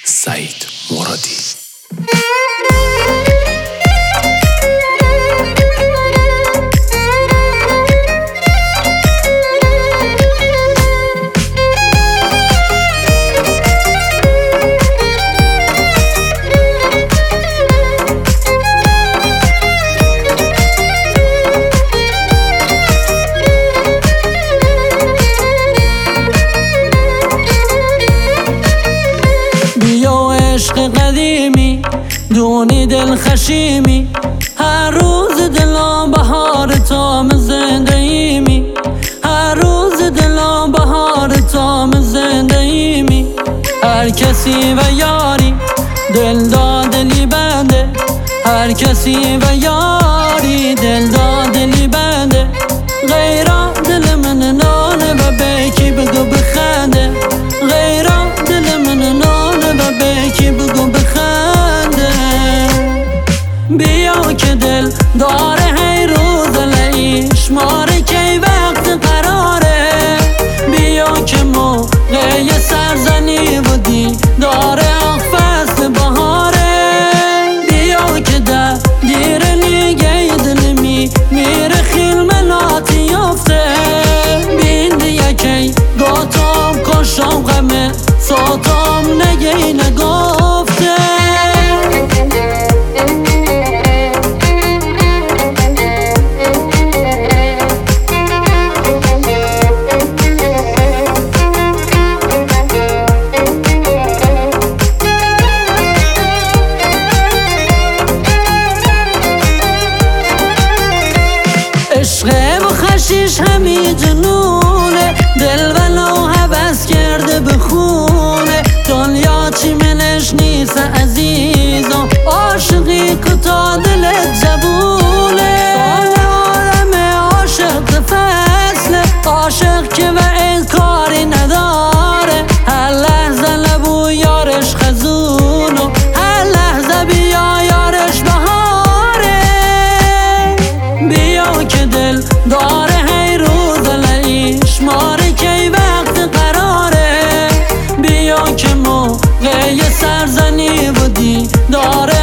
سعید مرادی. عشق قدیمی دونی دل خشیمی، هر روز دلم بهار تام زنده ایمی، هر روز دلم بهار تام زنده ایمی. هر کسی و یاری دل دادلی بنده، هر کسی و یاری دل دادلی بنده. غیرا دل من نانه و بکی بگو بخنده، غیرا دل من نانه و بکی بگو بخنده. بیا که دل داره هی روز لعیش ماره کی وقت قراره، بیا که موقع سرزنی بودی داره آخ فصل بهاره. بیا که در دیر نیگه دل میره خیل مناتی یفته، بیندی یکی گاتم کشم غمه ساتم نگی نگفته. عشق و خشیش همی جنونه، دل ولو هوس کرده بخونه. دنیا چی منش نیست عزیزم، عاشقی که تا دلت جوونه. سال آدم عاشق فصله، عاشق که و انکاری نداره. هر لحظه لبو یارش خزونه، هر لحظه بیا یارش بهاره. بیا که دل داره هی روز لعیش ماره کی وقت قراره، بیا که موقع سرزنی بودی داره